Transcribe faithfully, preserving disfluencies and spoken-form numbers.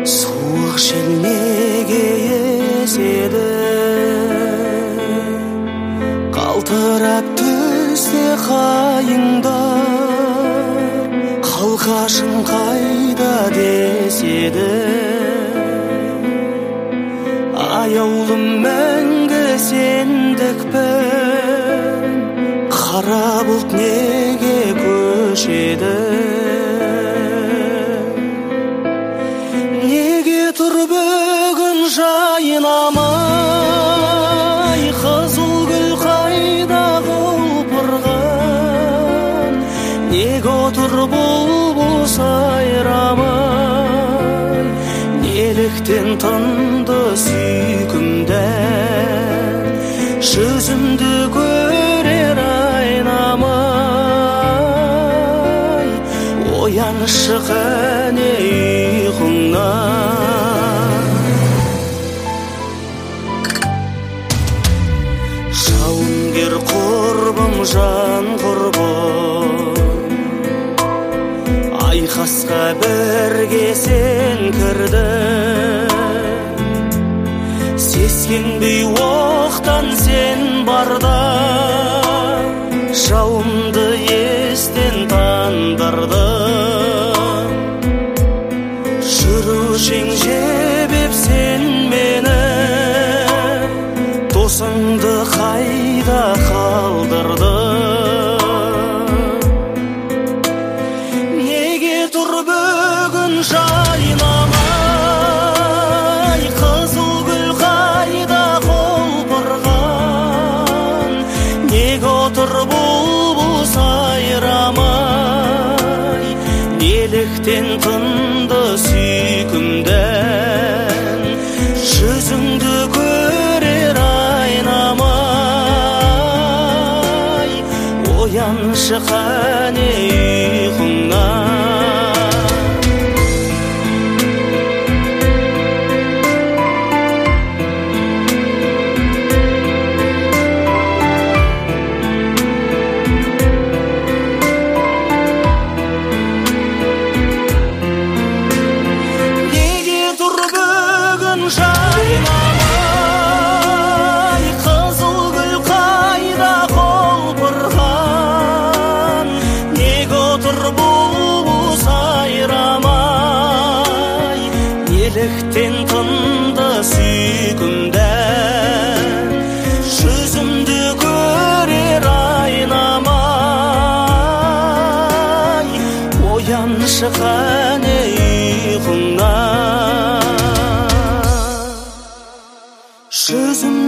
суық жел неге еседі, қалтырап түсте қайыңдар, қалқашың қайда деседі. Аяулым мәңгі сендікпін, қара бұлт неге көшеді. Неге тұр бүгін жайнамай, қызыл гүл қайда құлпырған. Неге отыр бұлбұл сайрамай, неліктен тынды сүйкімден, жүзімді көрер айнамай. Оянышы қане ұйқыңнан. Жауынгер құрбым, жан құрбым, айқасқа бірге сен кірдің. Сескенбей оқтан сен барда, жауымды естен тандырдың. Жүрушең жебеп сен мені, досыңды қайда қалдырдың. Неге тұр бүгін жайнамай, қызыл гүл қайда құлпырған. Неге отыр бұлбұл сайрамай, неліктен тынды сүйкімден, жүзіңді көрер айнамай. Оянышы қане ұйқыңнан. Жайнамай, қызыл гүл қайда құлпырған. Неге отыр бұлбұл сайрамай, неліктен тынды сүйкімден, жүзімді көрер айнамай. Оянышы қане ұйқыңнан. Жүзім